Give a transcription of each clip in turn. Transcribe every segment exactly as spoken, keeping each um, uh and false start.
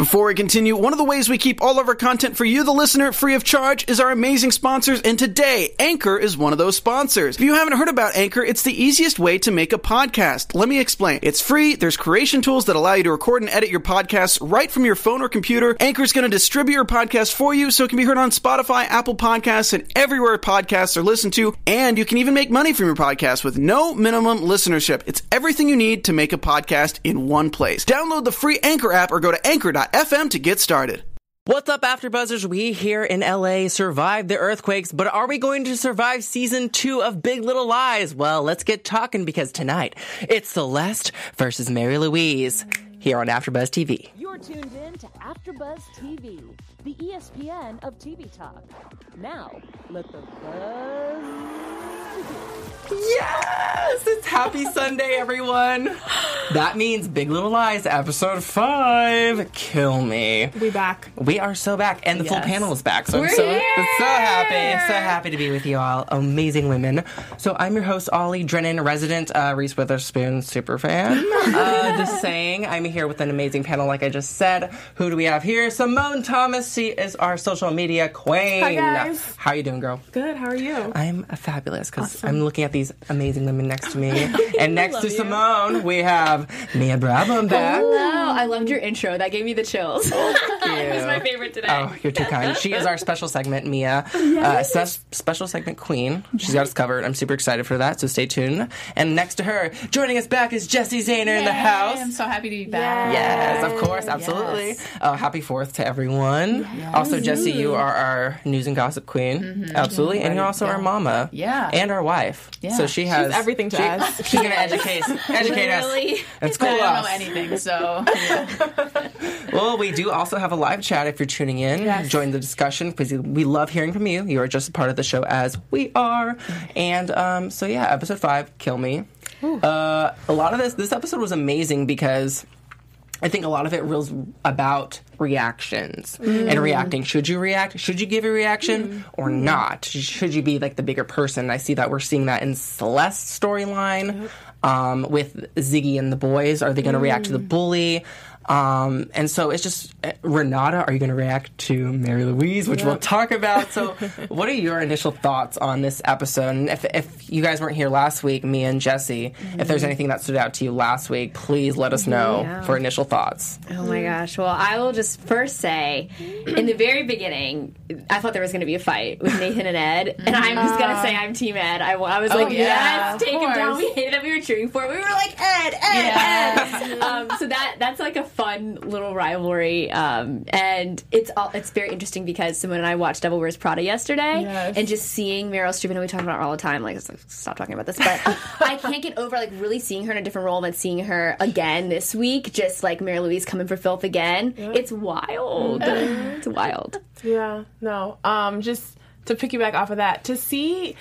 Before we continue, one of the ways we keep all of our content for you, the listener, free of charge is our amazing sponsors, and today, Anchor is one of those sponsors. If you haven't heard about Anchor, it's the easiest way to make a podcast. Let me explain. It's free, there's creation tools that allow you to record and edit your podcasts right from your phone or computer. Anchor is going to distribute your podcast for you so it can be heard on Spotify, Apple Podcasts, and everywhere podcasts are listened to, and you can even make money from your podcast with no minimum listenership. It's everything you need to make a podcast in one place. Download the free Anchor app or go to anchor dot f m to get started. What's up, AfterBuzzers? We here in L A survived the earthquakes, but are we going to survive season two of Big Little Lies? Well, let's get talking because tonight it's Celeste versus Mary Louise here on AfterBuzz T V. You're tuned in to AfterBuzz T V, the E S P N of T V talk. Now, let the buzz begin. Yes! It's Happy Sunday, everyone. That means Big Little Lies, episode five. Kill me. We back. We are so back, and the Yes. full panel is back. So We're I'm so, here! so happy, so happy to be with you all, amazing women. So I'm your host, Ollie Drennan, resident uh, Reese Witherspoon super fan. uh, just saying, I'm here with an amazing panel, like I just said. Who do we have here? Simone Thomas. She is our social media queen. Hi, guys. How are you doing, girl? Good. How are you? I'm uh, fabulous because Awesome. I'm looking at these amazing women next to me. And next Love to you. Simone, we have Mia Brabham back. Hello. I loved your intro. That gave me the chills. It was my favorite today. Oh, you're too kind. She is our special segment, Mia. Uh, ses- special segment queen. She's got us covered. I'm super excited for that, so stay tuned. And next to her, joining us back is Jessie Zahner in the house. I'm so happy to be back. Yes, of course, absolutely. Yes. Uh, happy Fourth to everyone. Also, Jessie, you are our news and gossip queen. Mm-hmm. Absolutely. And you're also our mama. Yeah. And our wife. Yeah. So she has... She's everything to she- us. She's going to educate, educate us Literally. and school I don't us. know anything, so yeah. Well, we do also have a live chat if you're tuning in. Yes. Join the discussion because we love hearing from you. You are just a part of the show as we are. And um, so, yeah, episode five, Kill Me. Uh, a lot of this, this episode was amazing because I think a lot of it was about reactions and reacting. Should you react? Should you give a reaction or not? Should you be like the bigger person? I see that we're seeing that in Celeste's storyline um, with Ziggy and the boys. Are they going to react to the bully? Um, and so it's just, uh, Renata, are you going to react to Mary Louise, which we'll talk about? So what are your initial thoughts on this episode? And if, if you guys weren't here last week, me and Jessie, if there's anything that stood out to you last week, please let us know Yeah. for initial thoughts. Oh my gosh. Well, I will just first say, in the very beginning, I thought there was going to be a fight with Nathan and Ed, and I'm just going to say I'm Team Ed. I, I was like, yeah, yes, of take him down. course. We hated that we were cheering for it. We were like, Ed, Ed, Ed. Um, so that that's like a fun little rivalry, um, and it's all, it's very interesting because Simone and I watched Devil Wears Prada yesterday, Yes. and just seeing Meryl Streep, and we talk about her all the time, like, stop talking about this, but I can't get over, like, really seeing her in a different role than seeing her again this week, just like Mary Louise coming for filth again. It's wild. It's wild. Yeah. No. Um. Just to piggyback off of that, to see,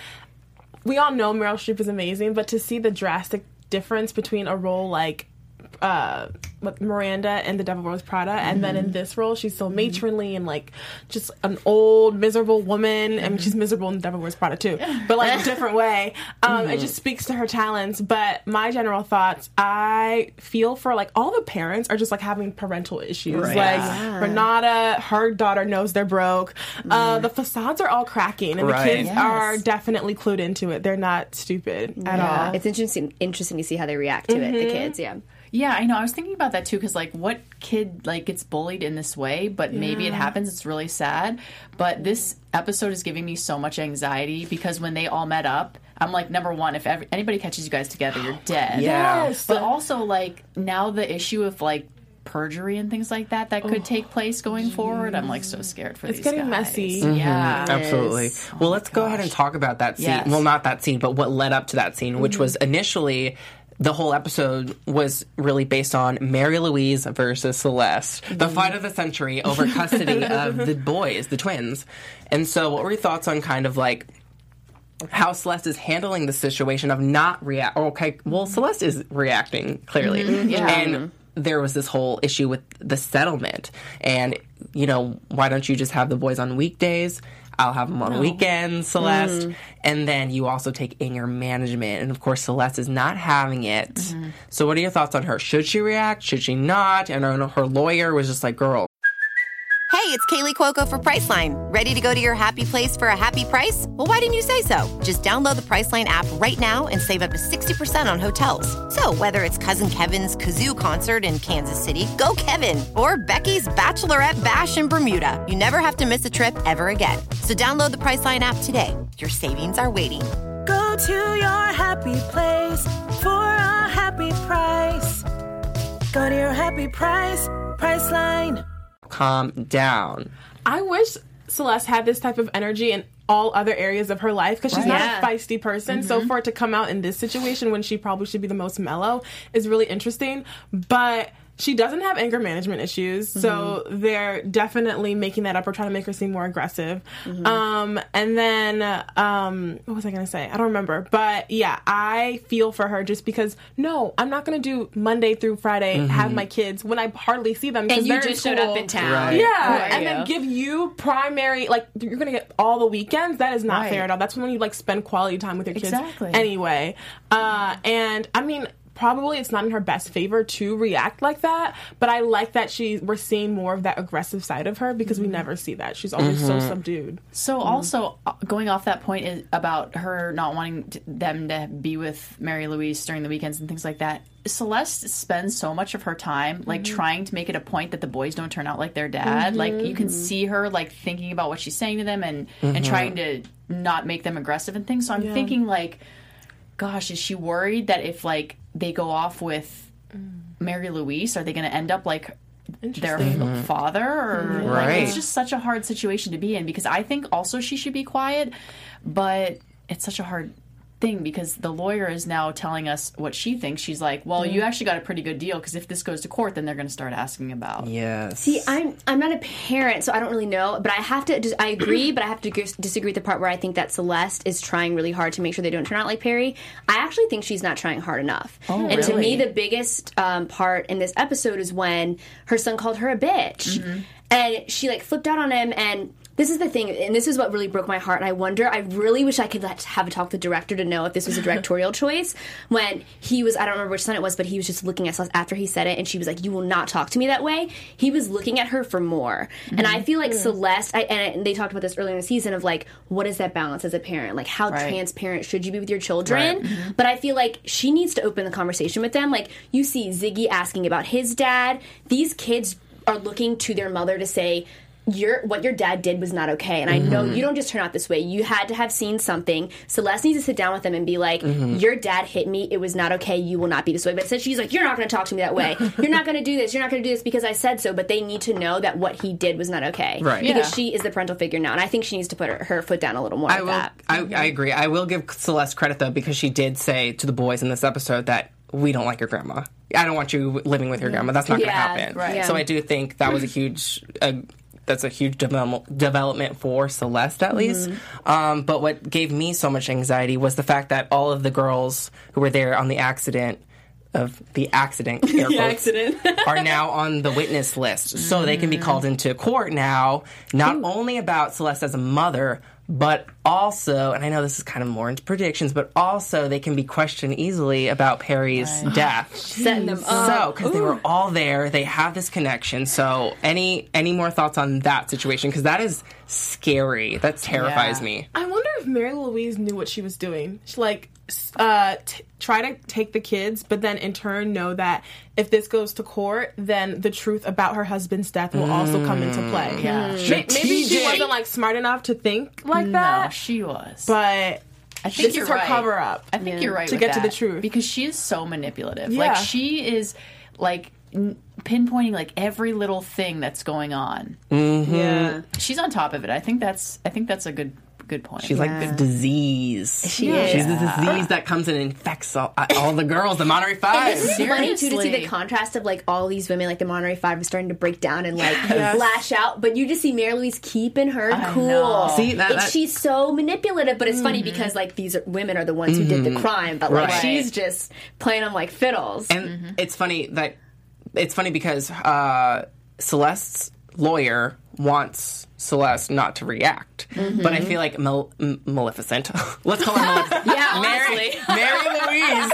we all know Meryl Streep is amazing, but to see the drastic difference between a role like uh, with Miranda and The Devil Wears Prada, and then in this role, she's so matronly and like just an old miserable woman. I mean, she's miserable in The Devil Wears Prada too, but like a different way. Um, It just speaks to her talents. But my general thoughts, I feel for like all the parents are just like having parental issues. Right. Like Yeah. Renata, her daughter knows they're broke. Uh, the facades are all cracking, and Right. the kids Yes. are definitely clued into it. They're not stupid at Yeah. all. It's interesting interesting to see how they react to it, the kids, yeah. Yeah, I know. I was thinking about that too, because like, what kid like gets bullied in this way? But maybe it happens. It's really sad. But this episode is giving me so much anxiety because when they all met up, I'm like, number one, if ever, anybody catches you guys together, you're dead. Yeah. Yes. But also, like, now the issue of like perjury and things like that that could take place going forward. I'm like so scared for It's these getting guys. messy. Yeah. Absolutely. Well, let's go ahead and talk about that scene. Yes. Well, not that scene, but what led up to that scene, which was initially the whole episode was really based on Mary Louise versus Celeste, the fight of the century over custody of the boys, the twins. And so, what were your thoughts on kind of like how Celeste is handling the situation of not react? Okay, well, Celeste is reacting clearly, yeah. and there was this whole issue with the settlement, and you know, why don't you just have the boys on weekdays? I'll have them on weekends, Celeste. Mm. And then you also take anger management. And of course, Celeste is not having it. Mm-hmm. So what are your thoughts on her? Should she react? Should she not? And her, her lawyer was just like, girl, Hey, it's Kaylee Cuoco for Priceline. Ready to go to your happy place for a happy price? Well, why didn't you say so? Just download the Priceline app right now and save up to sixty percent on hotels. So whether it's Cousin Kevin's Kazoo Concert in Kansas City, go Kevin, or Becky's Bachelorette Bash in Bermuda, you never have to miss a trip ever again. So download the Priceline app today. Your savings are waiting. Go to your happy place for a happy price. Go to your happy price, Priceline. Calm down. I wish Celeste had this type of energy in all other areas of her life because she's Right. not Yeah. a feisty person. Mm-hmm. So for it to come out in this situation when she probably should be the most mellow is really interesting. But she doesn't have anger management issues, so Mm-hmm. they're definitely making that up or trying to make her seem more aggressive. Mm-hmm. Um, and then, um, what was I going to say? I don't remember. But yeah, I feel for her just because, no, I'm not going to do Monday through Friday, have my kids when I hardly see them. 'cause And you they're in just showed school. up in town. Right. Yeah, Right. and then give you primary, like, you're going to get all the weekends. That is not Right. fair at all. That's when you, like, spend quality time with your kids Exactly. anyway. Uh, and, I mean, probably it's not in her best favor to react like that, but I like that she we're seeing more of that aggressive side of her because we never see that. She's always so subdued. So also uh, going off that point is about her not wanting t- them to be with Mary Louise during the weekends and things like that. Celeste spends so much of her time like trying to make it a point that the boys don't turn out like their dad. Like you can see her like thinking about what she's saying to them and and trying to not make them aggressive and things. So I'm thinking like, gosh, is she worried that if like they go off with Mary Louise, are they going to end up like their f- father? Or like, Right. it's just such a hard situation to be in because I think also she should be quiet, but it's such a hard thing because the lawyer is now telling us what she thinks. She's like, well, you actually got a pretty good deal because if this goes to court, then they're going to start asking about. Yes. See, I'm I'm not a parent, so I don't really know. But I have to. Just, I agree, but I have to dis- disagree with the part where I think that Celeste is trying really hard to make sure they don't turn out like Perry. I actually think she's not trying hard enough. Oh, and to me, really? the biggest um, part in this episode is when her son called her a bitch, and she like flipped out on him. And this is the thing, and this is what really broke my heart. And I wonder, I really wish I could let, have a talk with the director to know if this was a directorial choice. When he was, I don't remember which son it was, but he was just looking at Celeste after he said it, and she was like, "You will not talk to me that way." He was looking at her for more. And I feel like Celeste, I, and they talked about this earlier in the season of like, what is that balance as a parent? Like, how Right. transparent should you be with your children? But I feel like she needs to open the conversation with them. Like, you see Ziggy asking about his dad. These kids are looking to their mother to say, your what your dad did was not okay, and I know you don't just turn out this way. You had to have seen something. Celeste needs to sit down with them and be like, your dad hit me, it was not okay, you will not be this way. But instead she's like, you're not going to talk to me that way, you're not going to do this, you're not going to do this because I said so. But they need to know that what he did was not okay, Right. because Yeah. she is the parental figure now, and I think she needs to put her, her foot down a little more I with will. that. I, I agree. I will give Celeste credit though because she did say to the boys in this episode that we don't like your grandma. I don't want you living with your grandma. That's not going to Yeah, happen. right. So I do think that was a huge. Uh, that's a huge develop- development for Celeste, at least. Um, but what gave me so much anxiety was the fact that all of the girls who were there on the accident of the accident, air quotes, accident. are now on the witness list, so they can be called into court now. Not only about Celeste as a mother, but also, and I know this is kind of more into predictions, but also they can be questioned easily about Perry's death. Setting them So, up. because they were all there, they have this connection. So, any any more thoughts on that situation? Because that is scary. That terrifies Yeah. me. I wonder if Mary Louise knew what she was doing. She like s- uh, t- try to take the kids, but then in turn know that if this goes to court, then the truth about her husband's death will also come into play. Yeah. May- Maybe she Strategic. wasn't like smart enough to think like No, that, she was. but I think this you're is her right. cover up. I think you're right To with get to that, the truth. because she is so manipulative. Yeah. Like she is like n- pinpointing like every little thing that's going on. Yeah. She's on top of it. I think that's I think that's a good good point. She's like the disease. She is. She's the disease that comes and infects all, all the girls, the Monterey Five. It's funny too to see Seriously. the contrast of like all these women, like the Monterey Five, are starting to break down and like lash out, but you just see Mary Louise keeping her cool. know. See, that- And that- she's so manipulative, but it's funny because like these are, women are the ones who did the crime, but like Right. she's just playing them like fiddles. And it's funny that it's funny because uh, Celeste's lawyer wants Celeste not to react. Mm-hmm. But I feel like Mal- M- Maleficent. Let's call her Maleficent. Yeah, Mary, Mary Louise.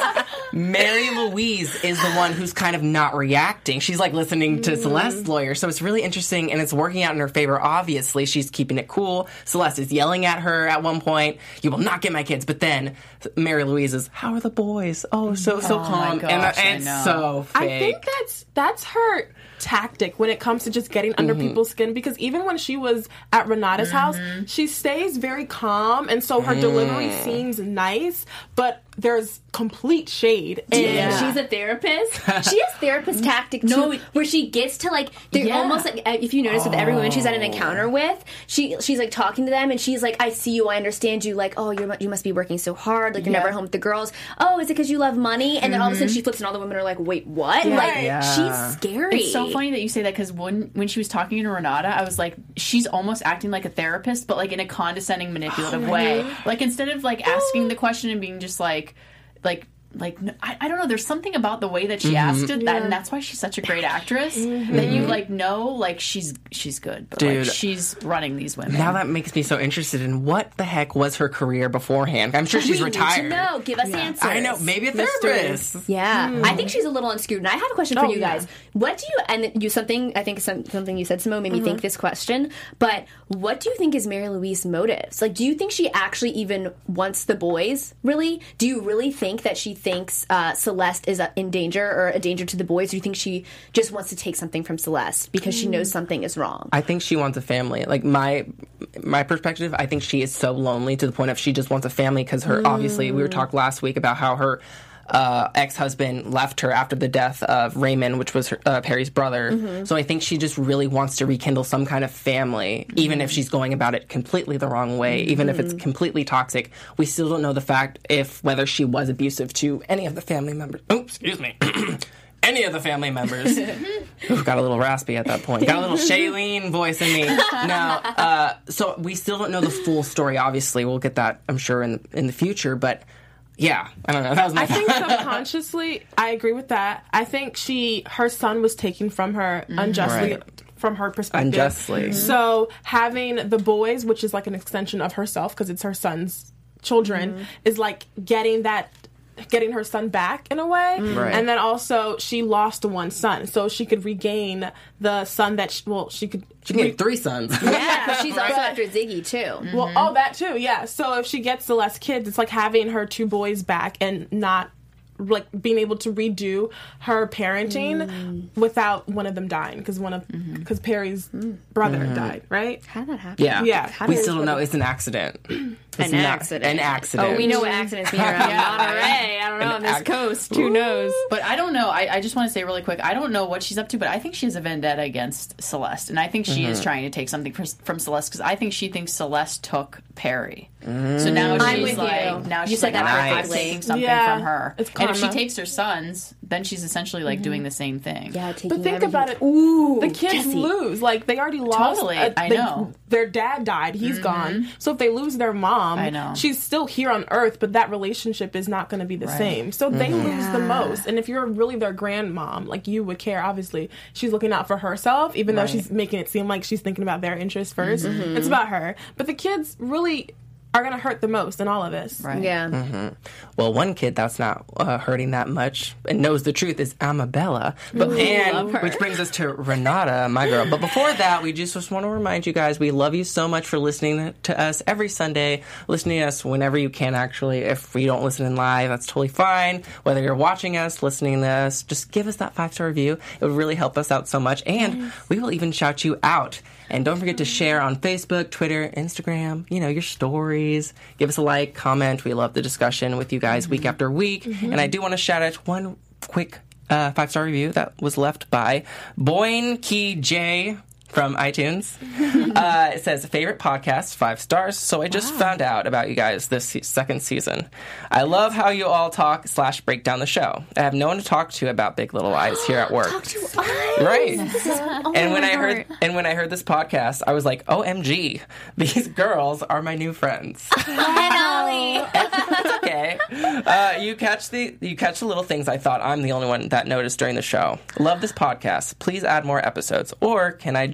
Mary Louise is the one who's kind of not reacting. She's like listening to mm. Celeste's lawyer. So it's really interesting, and it's working out in her favor. Obviously, she's keeping it cool. Celeste is yelling at her at one point, "You will not get my kids." But then Mary Louise is, "How are the boys?" Oh, so so oh calm. Gosh, and, and it's so fake. I think that's that's her tactic when it comes to just getting under mm-hmm. people's skin, because even when she was at Renata's mm-hmm. house, she stays very calm, and so her mm. delivery seems nice, but there's complete shade. Do you And think she's a therapist? She has therapist tactic too, No. where she gets to like they're Yeah. almost like, if you notice with every woman she's had an encounter with, she she's like talking to them, and she's like, "I see you, I understand you. Like, oh, you you must be working so hard. Like, you're Yeah. never at home with the girls. Oh, is it because you love money?" And then all of a sudden she flips, and all the women are like, "Wait, what?" Yeah. Like, Yeah. she's scary. It's so funny that you say that, because when when she was talking to Renata, I was like, she's almost acting like a therapist, but like in a condescending, manipulative way. Like instead of like asking the question and being just like, like. Like no, I, I don't know. There's something about the way that she Mm-hmm. asked it, that, Yeah. and that's why she's such a great actress. Mm-hmm. That you like know, like she's she's good, but Dude. like she's running these women. Now that makes me so interested in what the heck was her career beforehand. I'm sure she's we retired. need to know. Give us answers. I know, maybe a therapist. Yeah, I think she's a little unscrewed. And I have a question for Oh, you yeah. guys. What do you and you something I think some, something you said, Simone, made me think this question. But what do you think is Mary Louise's motives? Like, do you think she actually even wants the boys? Really? Do you really think that she thinks uh, Celeste is uh, in danger or a danger to the boys? Or do you think she just wants to take something from Celeste because she knows something is wrong? I think she wants a family. Like my my perspective, I think she is so lonely to the point of she just wants a family, because her obviously we were talking last week about how her uh, ex-husband left her after the death of Raymond, which was her, uh, Perry's brother. Mm-hmm. So I think she just really wants to rekindle some kind of family, mm-hmm. even if she's going about it completely the wrong way, mm-hmm. even if it's completely toxic. We still don't know the fact if whether she was abusive to any of the family members. Oh, excuse me. Any of the family members. Ooh, got a little raspy at that point. Got a little Shailene voice in me. Now, uh, so we still don't know the full story, obviously. We'll get that, I'm sure, in, in the future. But, yeah, I don't know. That was my I think subconsciously, I agree with that. I think she, her son was taken from her unjustly. Right. From her perspective. Unjustly. So having the boys, which is like an extension of herself, because it's her son's children, mm-hmm. is like getting that getting her son back in a way. Right. And then also she lost one son, so she could regain the son that she, well she could She can get three sons. Yeah, because she's also after Ziggy too. well oh that too, yeah. So if she gets the less kids, it's like having her two boys back and not like being able to redo her parenting mm. without one of them dying, because one of because mm-hmm. Perry's mm. brother mm-hmm. died, right? How did that happen? Yeah, yeah. We still don't know. It's an accident. It's an accident. An accident. Oh, we know what accidents mean around Yeah. Monterey. I don't know, An on this ac- coast. Who knows? But I don't know. I, I just want to say really quick, I don't know what she's up to, but I think she has a vendetta against Celeste. And I think she Mm-hmm. is trying to take something from, from Celeste, because I think she thinks Celeste took Perry. Mm. So now I'm she's with like, you. now You she's said like, that I'm perfectly. taking something Yeah. from her. It's And if she karma. takes her sons, then she's essentially like doing the same thing. Yeah, taking But think everything. about it. Ooh, the kids Jesse. lose. Like, they already lost. Totally, uh, I they- know. Their dad died. He's gone. So if they lose their mom, I know. she's still here on Earth, but that relationship is not going to be the Right. same. So they Mm-hmm. lose the most. And if you're really their grandmom, like, you would care, obviously. She's looking out for herself, even Right. though she's making it seem like she's thinking about their interests 1st Mm-hmm. It's about her. But the kids really are going to hurt the most in all of this. Right. Yeah. Mm-hmm. Well, one kid that's not uh, hurting that much and knows the truth is Amabella. But love and her. which brings us to Renata, my girl. But before that, we just, just want to remind you guys we love you so much for listening to us every Sunday, listening to us whenever you can. Actually, if we don't listen in live, that's totally fine. Whether you're watching us, listening to us, just give us that five star review. It would really help us out so much, and we will even shout you out. And don't forget to share on Facebook, Twitter, Instagram, you know, your stories. Give us a like, comment. We love the discussion with you guys week after week. Mm-hmm. And I do want to shout out one quick uh, five-star review that was left by Boyne Key J from iTunes. uh, it says, favorite podcast, five stars. So I just wow. found out about you guys this se- second season. I love how you all talk slash break down the show. I have no one to talk to about Big Little Lies here at work. Talk to us. Right. This is, oh and when my I heard heart. and when I heard this podcast, I was like, O M G, these girls are my new friends. And Ollie. It's okay. Uh, you catch the you catch the little things I thought I'm the only one that noticed during the show. Love this podcast. Please add more episodes. Or can I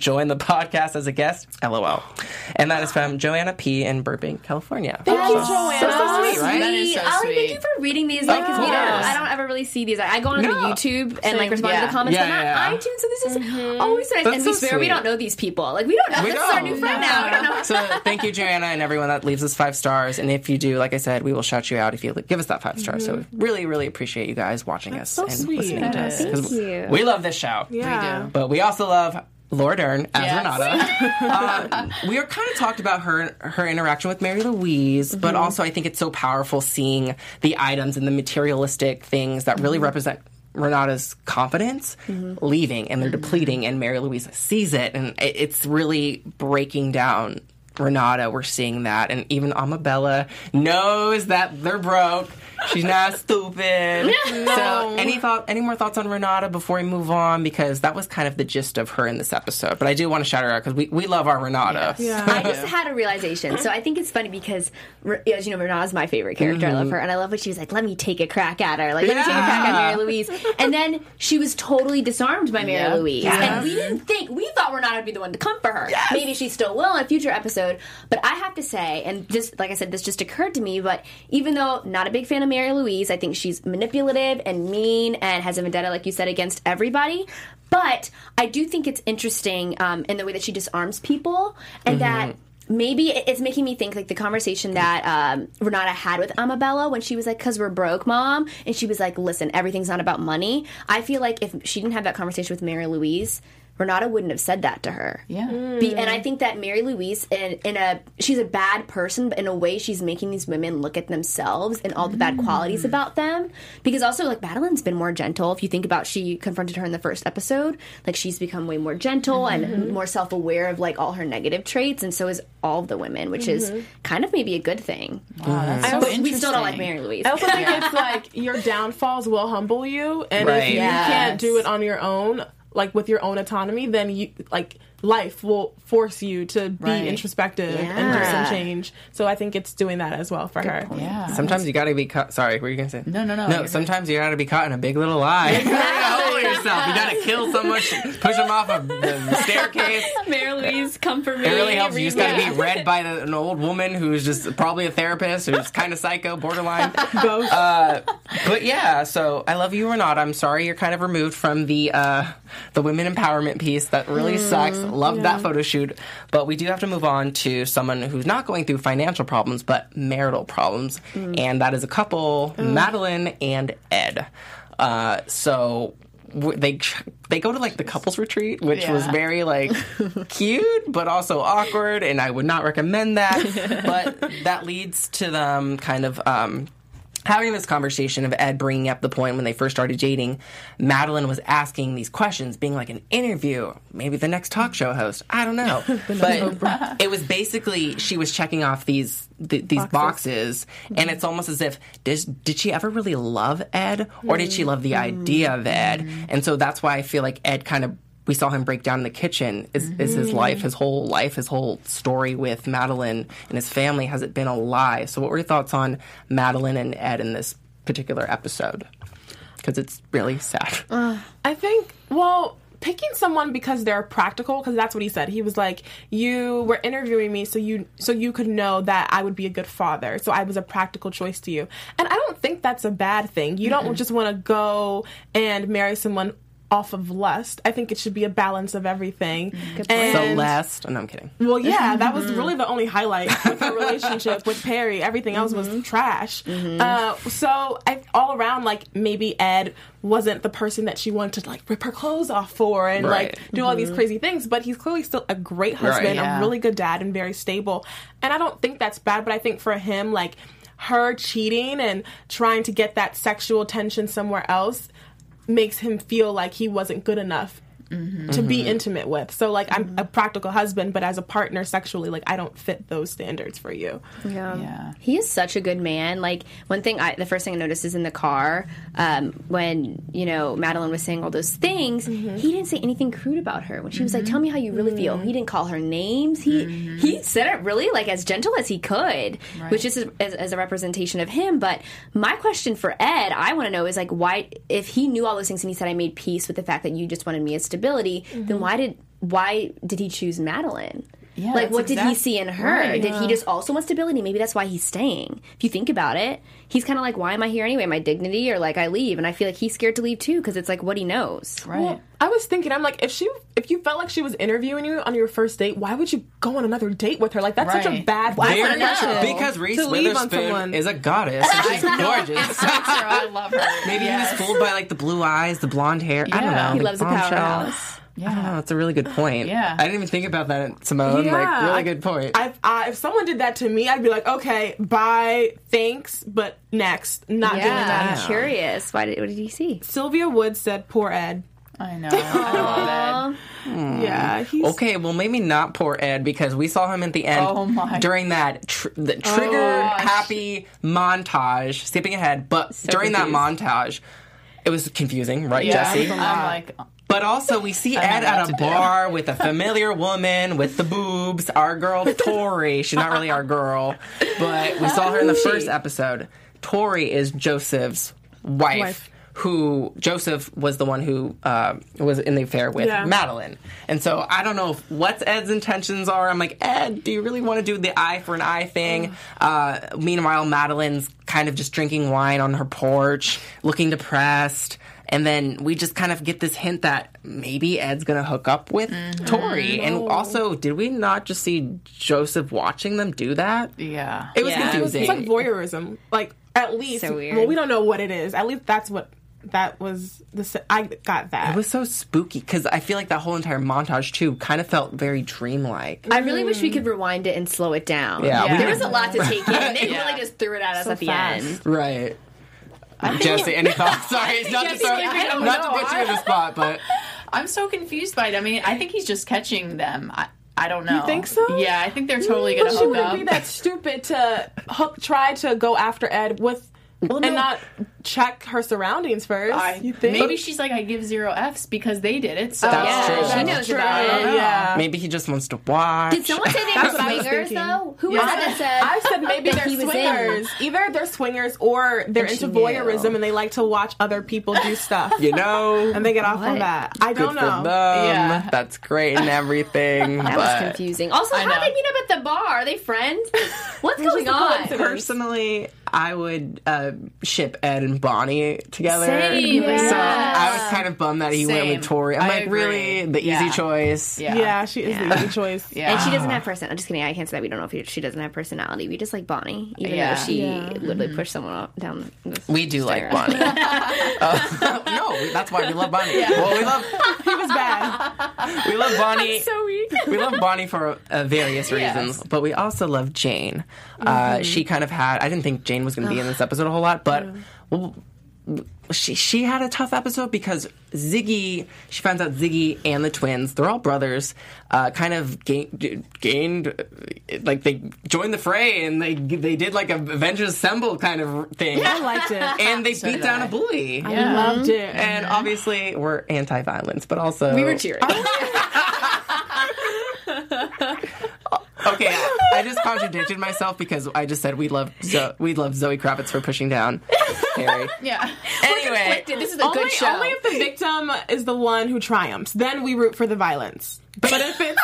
join the podcast as a guest. LOL. And that is from Joanna P. in Burbank, California. Thank you, Oh, Joanna. So, so sweet, right? That is so Ollie, sweet. thank you for reading these. Like, 'cause we don't, course. I don't ever really see these. I, I go on No. the YouTube and like Same, respond to yeah. the comments, Yeah, but not yeah, yeah. iTunes. So this is always nice. That's And we so swear we sweet. don't know these people. Like we don't know. We this is our don't. new friend now. We don't know. So thank you, Joanna, and everyone that leaves us five stars. And if you do, like I said, we will shout you out if you give us that five stars. So really, really appreciate you guys watching us so and sweet. listening to us. Thank 'Cause you. We love this show. Yeah. We do. But we also love Laura Dern as Yes. Renata. um, we are kind of talked about her her interaction with Mary Louise, but also I think it's so powerful seeing the items and the materialistic things that really represent Renata's confidence leaving, and they're depleting, and Mary Louise sees it, and it, it's really breaking down Renata. We're seeing that, and even Amabella knows that they're broke. She's not stupid. So, any thought? Any more thoughts on Renata before we move on? Because that was kind of the gist of her in this episode. But I do want to shout her out because we, we love our Renata. Yeah. I just had a realization. So I think it's funny because, as you know, Renata's my favorite character. I love her. And I love when she was like, let me take a crack at her. Like, let me take a crack at Mary Louise. And then she was totally disarmed by Mary Yeah. Louise. Yes. And we didn't think, we thought Renata would be the one to come for her. Maybe she still will in a future episode. But I have to say, and just like I said, this just occurred to me, but even though not a big fan of Mary Louise, I think she's manipulative and mean and has a vendetta, like you said, against everybody. But I do think it's interesting um, in the way that she disarms people, and that maybe it- it's making me think like the conversation that um, Renata had with Amabella when she was like, "Cause we're broke, Mom," and she was like, "Listen, everything's not about money." I feel like if she didn't have that conversation with Mary Louise, Renata wouldn't have said that to her. Yeah. Be, and I think that Mary Louise, in, in a she's a bad person, but in a way, she's making these women look at themselves and all the bad qualities about them. Because also, like Madeline's been more gentle. If you think about, she confronted her in the first episode. Like she's become way more gentle Mm-hmm. and more self aware of like all her negative traits, and so is all of the women, which is kind of maybe a good thing. Wow, that's so But interesting. we still don't like Mary Louise. I also think it's like your downfalls will humble you, and Right. if you Yes. can't do it on your own, like with your own autonomy, then you like life will force you to be Right. introspective and do Yeah. some change. So I think it's doing that as well for her. Yeah. Sometimes you got to be caught. Sorry, what were you gonna say? No, no, no, No, you're sometimes you got to be caught in a big little lie. You gotta hold yourself. You got to kill someone, push them off of the staircase. Mary Louise, come for me. It really helps. You just got to Yeah. be read by the, an old woman who's just probably a therapist who's kind of psycho, borderline. Both. Uh, but yeah, so I love you, Renata. I'm sorry you're kind of removed from the uh, the women empowerment piece. That really sucks. Love that photo shoot. But we do have to move on to someone who's not going through financial problems, but marital problems. And that is a couple, Madeline and Ed. Uh, so w- they they go to like the couples retreat, which Yeah. was very like cute, but also awkward, and I would not recommend that. But that leads to them kind of um, having this conversation of Ed bringing up the point when they first started dating. Madeline was asking these questions, being like an interview, maybe the next talk show host. I don't know, but it was basically she was checking off these th- these boxes, and it's almost as if did, did she ever really love Ed, or did she love the idea of Ed? And so that's why I feel like Ed kind of. We saw him break down in the kitchen. Is, is his life, his whole life, his whole story with Madeline and his family, has it been a lie? So what were your thoughts on Madeline and Ed in this particular episode? Because it's really sad. I think, well, picking someone because they're practical, because that's what he said. He was like, you were interviewing me so you so you could know that I would be a good father. So I was a practical choice to you. And I don't think that's a bad thing. You don't just want to go and marry someone off of lust. I think it should be a balance of everything. And, So last, oh, no, I'm kidding. well, yeah, that was really the only highlight with her relationship with Perry. Everything else was trash. Uh, so I, all around, like maybe Ed wasn't the person that she wanted to like rip her clothes off for and Right. like do all these crazy things. But he's clearly still a great husband, Right. Yeah. a really good dad, and very stable. And I don't think that's bad. But I think for him, like her cheating and trying to get that sexual attention somewhere else makes him feel like he wasn't good enough to be intimate with. So like I'm a practical husband, but as a partner sexually, like I don't fit those standards for you. Yeah. Yeah. He is such a good man. Like one thing, I, the first thing I noticed is in the car um, when you know Madeline was saying all those things. He didn't say anything crude about her. When she was like, "Tell me how you really feel," he didn't call her names. He he said it really like as gentle as he could, which is as, as a representation of him. But my question for Ed, I want to know is like why, if he knew all those things and he said, "I made peace with the fact that you just wanted me as stability," then why did why did he choose Madeline? Yeah, like, that's what did he exact- see in her? right, did he just also want stability? Maybe that's why he's staying. If you think about it, he's kind of like, why am I here anyway? My dignity, or like I leave, and I feel like he's scared to leave too because it's like what he knows. Right. Well, I was thinking, I'm like, if she, if you felt like she was interviewing you on your first date, why would you go on another date with her? Like, that's such a Right. bad Very- potential because Reese to leave on Witherspoon someone. is a goddess and she's gorgeous. It's so true. I love her. Maybe Yes. he was fooled by like the blue eyes, the blonde hair. I don't Yeah. know. He the loves a bombshell. powerhouse. I don't know. It's a really good point. Yeah. I didn't even think about that, Simone. Yeah, like, really I- good point. I, I, if someone did that to me, I'd be like, okay, bye, thanks, but next, not doing Yeah, that. I'm curious. Why did what did he see? Sylvia Woods said, "Poor Ed." I know. I love it. Yeah, he's Okay, well, maybe not poor Ed because we saw him at the end Oh, my. during that tr- the trigger gosh. happy montage. Skipping ahead, but during confused. that montage, it was confusing, right, Yeah. Jesse? I'm like, But also, we see I Ed don't know at what a to do. bar with a familiar woman with the boobs. Our girl Tori. She's not really our girl, but we saw her in the first episode. Tori is Joseph's wife. Wife. Who Joseph was the one who uh, was in the affair with Yeah. Madeline, and so I don't know if, what Ed's intentions are. I'm like, Ed, do you really want to do the eye for an eye thing? Uh, meanwhile, Madeline's kind of just drinking wine on her porch, looking depressed. And then we just kind of get this hint that maybe Ed's going to hook up with Tori. And also, did we not just see Joseph watching them do that? yeah. It was Yeah. confusing. it's like voyeurism. Like, at least, So weird. well, we don't know what it is. At least that's what that was. The se- I got that. It was so spooky because I feel like that whole entire montage, too, kind of felt very dreamlike. I really wish we could rewind it and slow it down. Yeah, we Yeah. There did. was a lot to take in. They Yeah. really just threw it at us So at the fast. end. Right. Jesse, any thoughts? Sorry, not, to, Jesse, throw, I don't not know. to put you in the spot, but I'm so confused by it. I mean, I think he's just catching them. I, I don't know. You think so? Yeah, I think they're totally going But to she hook wouldn't up. be that stupid to hook, try to go after Ed with, no. and not check her surroundings first. I, you think? maybe she's like, I give zero F's because they did it. So That's Yeah, true. she That's knows true. about it. Yeah. maybe he just wants to watch. Did someone say they That's were what I was swingers, thinking. though? Who was Yeah. it that said? I said maybe that they're he was in? swingers. Either they're swingers or they're And she into knew. voyeurism and they like to watch other people do stuff. You know, And they get off on What? that. I good don't for know. them. Yeah. That's great and everything. That but was confusing. Also, I how know. they meet up at the bar? Are they friends? What's going just a on? coincidence. Personally, I would uh, ship Ed and Bonnie together. Same, So yes. I was kind of bummed that he went Same. with Tori. I'm I like, agree. really? The Yeah. easy choice? Yeah. Yeah, she is the easy choice. Yeah. And she doesn't have personality. I'm just kidding. I can't say that we don't know if she doesn't have personality. We just like Bonnie, even Yeah. though she Yeah. literally pushed someone up, down. The We do like stairs. Bonnie. Uh, no, we- that's why we love Bonnie. Well, we love He was bad. we love Bonnie. So weak. We love Bonnie for uh, various reasons, but we also love Jane. Uh, she kind of had. I didn't think Jane was going to be in this episode a whole lot, but well, she she had a tough episode because Ziggy. She finds out Ziggy and the twins. They're all brothers. Uh, kind of gained, gained like they joined the fray and they they did like a Avengers Assemble kind of thing. I liked it. And they beat did down I. a bully. I loved it. And obviously, we're anti-violence, but also We were cheering. Okay, I just contradicted myself because I just said we love Zo- we love Zoe Kravitz for pushing down Harry. Yeah. Anyway, This is a only, good show. only if the victim is the one who triumphs. Then we root for the violence. But if it's...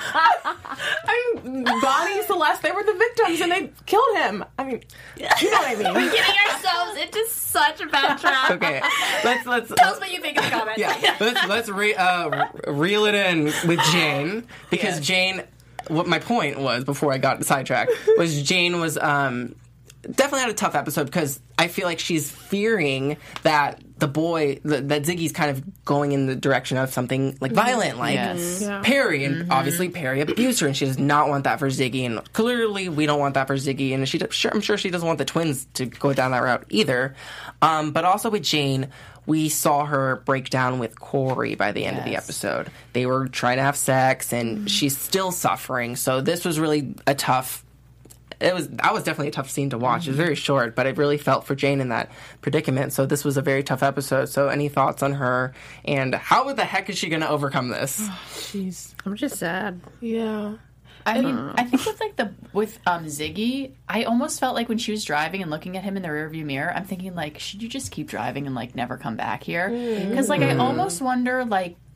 I mean, Bonnie, Celeste, they were the victims and they killed him. I mean, you know what I mean. Getting ourselves into such a bad trap. okay, let's let's Tell us what you think in the comments. yeah, let's let's re- uh, reel it in with Jane because Yeah. Jane. What my point was before I got sidetracked was Jane was um, definitely had a tough episode because I feel like she's fearing that the boy that, that Ziggy's kind of going in the direction of something like violent, like Yes. Yeah. Perry, and obviously Perry abused her, and she does not want that for Ziggy, and clearly we don't want that for Ziggy, and she does, sure, I'm sure she doesn't want the twins to go down that route either. Um, but also with Jane, we saw her break down with Corey by the end of the Yes. episode. They were trying to have sex, and she's still suffering. So this was really a tough. It was that was definitely a tough scene to watch. It was very short, but it really felt for Jane in that predicament. So this was a very tough episode. So any thoughts on her and how the heck is she going to overcome this? Jeez. I'm just sad. Yeah. I mean, I think with like the with um Ziggy, I almost felt like when she was driving and looking at him in the rearview mirror, I'm thinking like, should you just keep driving and like never come back here? Because like I almost wonder like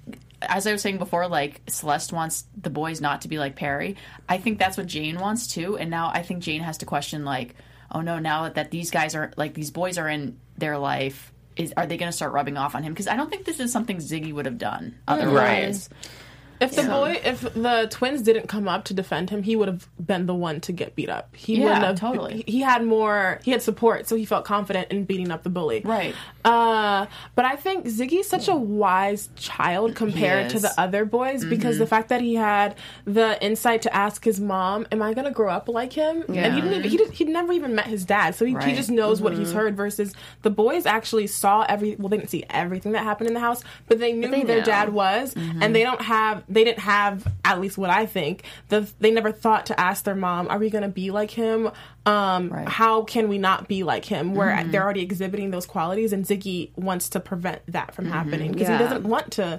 as I was saying before, like Celeste wants the boys not to be like Perry. I think that's what Jane wants too. And now I think Jane has to question like, oh no, now that these guys are like these boys are in their life, is are they going to start rubbing off on him? Because I don't think this is something Ziggy would have done otherwise. Right. If the boy, if the twins didn't come up to defend him, he would have been the one to get beat up. He Yeah, wouldn't have. totally. He had more. He had support, so he felt confident in beating up the bully. Right. Uh, but I think Ziggy's such a wise child compared to is. the other boys because the fact that he had the insight to ask his mom, "Am I going to grow up like him?" And he didn't. Even, he did, he'd never even met his dad, so he, he Right. just knows what he's heard. Versus the boys actually saw every. Well, they didn't see everything that happened in the house, but they knew they who their know. dad was, and they don't have. They didn't have. At least what I think, the, they never thought to ask their mom, are we going to be like him? Um, Right. How can we not be like him? Where they're already exhibiting those qualities, and Ziggy wants to prevent that from happening because Yeah. he doesn't want to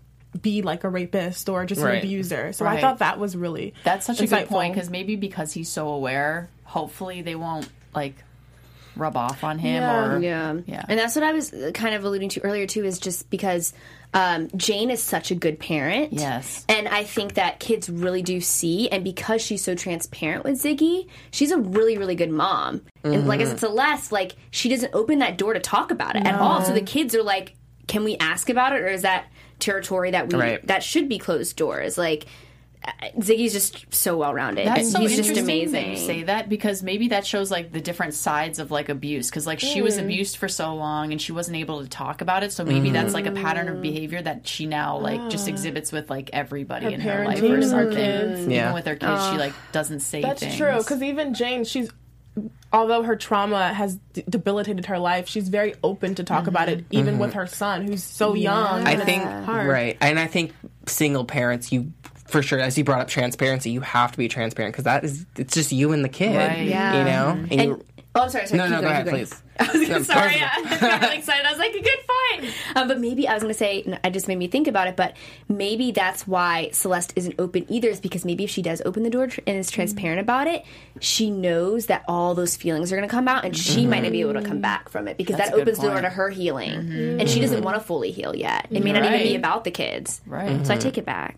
be like a rapist or just Right. an abuser. So I Right. thought that was really That's such a insightful. good point because maybe because he's so aware, hopefully they won't like rub off on him Yeah. or Yeah. Yeah. And that's what I was kind of alluding to earlier, too, is just because um, Jane is such a good parent. Yes. And I think that kids really do see, and because she's so transparent with Ziggy, she's a really, really good mom. And like I said, Celeste, like, she doesn't open that door to talk about it at all. So the kids are like, can we ask about it, or is that territory that we Right. that should be closed doors? Like, uh, Ziggy's just so well-rounded. That's and so he's interesting just amazing. that you say that because maybe that shows like the different sides of like abuse because like she was Mm. abused for so long and she wasn't able to talk about it so maybe that's like a pattern Mm. of behavior that she now like just exhibits with like everybody Her in her life parenting or and her something. kids. Even Yeah. with her kids, she like doesn't say That's things. true because even Jane, she's although her trauma has d- debilitated her life, she's very open to talk about it, even with her son who's so young. I and it's think hard. right, and I think single parents, you for sure, as you brought up transparency, you have to be transparent because that is it's just you and the kid, Right. Yeah. you know. And, And, you, oh, I'm sorry, sorry. no, keep no, go going, ahead, keep going. please. I was gonna, No, sorry, go I got really excited. I was like, good point. Um, but maybe I was going to say, and it just made me think about it. But maybe that's why Celeste isn't open either. Is because maybe if she does open the door tr- and is transparent about it, she knows that all those feelings are going to come out, and she might not be able to come back from it because That's that a good opens the door point. to her healing, and she doesn't want to fully heal yet. It may not even be Right. about the kids, Right. So I take it back.